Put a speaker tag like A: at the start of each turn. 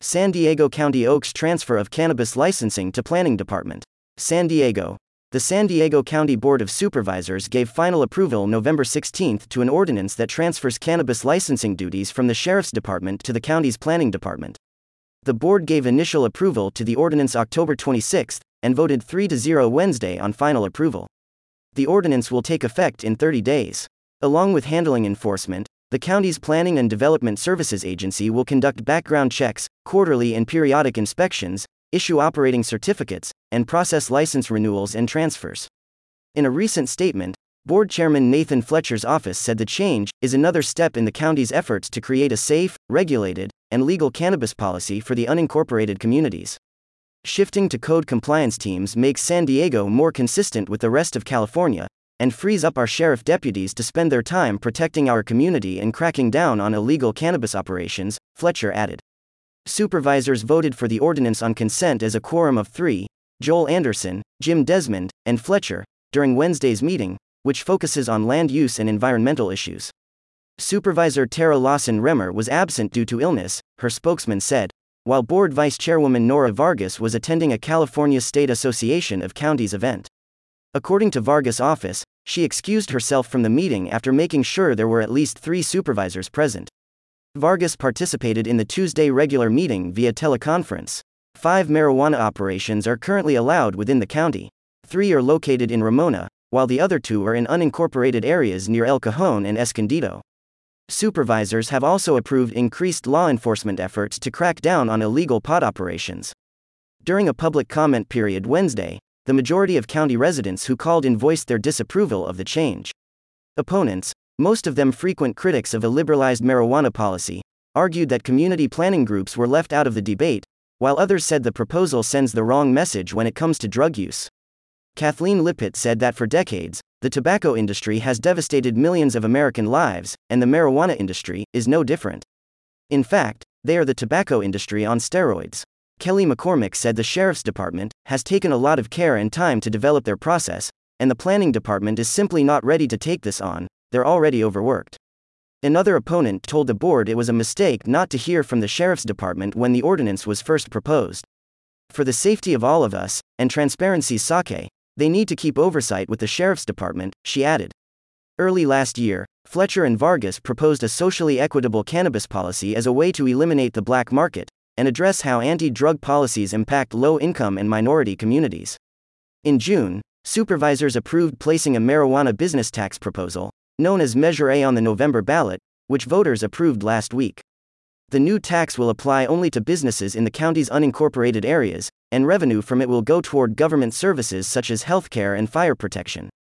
A: San Diego County Oaks transfer of cannabis licensing to Planning Department. San Diego. The San Diego County Board of Supervisors gave final approval November 16 to an ordinance that transfers cannabis licensing duties from the Sheriff's Department to the county's Planning Department. The board gave initial approval to the ordinance October 26 and voted 3-0 Wednesday on final approval. The ordinance will take effect in 30 days. Along with handling enforcement, the county's Planning and Development Services Agency will conduct background checks, quarterly and periodic inspections, issue operating certificates, and process license renewals and transfers. In a recent statement, Board Chairman Nathan Fletcher's office said the change is another step in the county's efforts to create a safe, regulated, and legal cannabis policy for the unincorporated communities. Shifting to code compliance teams makes San Diego more consistent with the rest of California, and frees up our sheriff deputies to spend their time protecting our community and cracking down on illegal cannabis operations, Fletcher added. Supervisors voted for the ordinance on consent as a quorum of 3, Joel Anderson, Jim Desmond, and Fletcher, during Wednesday's meeting, which focuses on land use and environmental issues. Supervisor Tara Lawson-Remmer was absent due to illness, her spokesman said, while Board Vice Chairwoman Nora Vargas was attending a California State Association of Counties event. According to Vargas' office, she excused herself from the meeting after making sure there were at least 3 supervisors present. Vargas participated in the Tuesday regular meeting via teleconference. 5 marijuana operations are currently allowed within the county. 3 are located in Ramona, while the other 2 are in unincorporated areas near El Cajon and Escondido. Supervisors have also approved increased law enforcement efforts to crack down on illegal pot operations. During a public comment period Wednesday, the majority of county residents who called in voiced their disapproval of the change. Opponents, most of them frequent critics of a liberalized marijuana policy, argued that community planning groups were left out of the debate, while others said the proposal sends the wrong message when it comes to drug use. Kathleen Lippitt said that for decades, the tobacco industry has devastated millions of American lives, and the marijuana industry is no different. In fact, they are the tobacco industry on steroids. Kelly McCormick said the Sheriff's Department has taken a lot of care and time to develop their process, and the Planning Department is simply not ready to take this on, they're already overworked. Another opponent told the board it was a mistake not to hear from the Sheriff's Department when the ordinance was first proposed. For the safety of all of us, and transparency's sake, they need to keep oversight with the Sheriff's Department, she added. Early last year, Fletcher and Vargas proposed a socially equitable cannabis policy as a way to eliminate the black market and address how anti-drug policies impact low-income and minority communities. In June, supervisors approved placing a marijuana business tax proposal, known as Measure A, on the November ballot, which voters approved last week. The new tax will apply only to businesses in the county's unincorporated areas, and revenue from it will go toward government services such as healthcare and fire protection.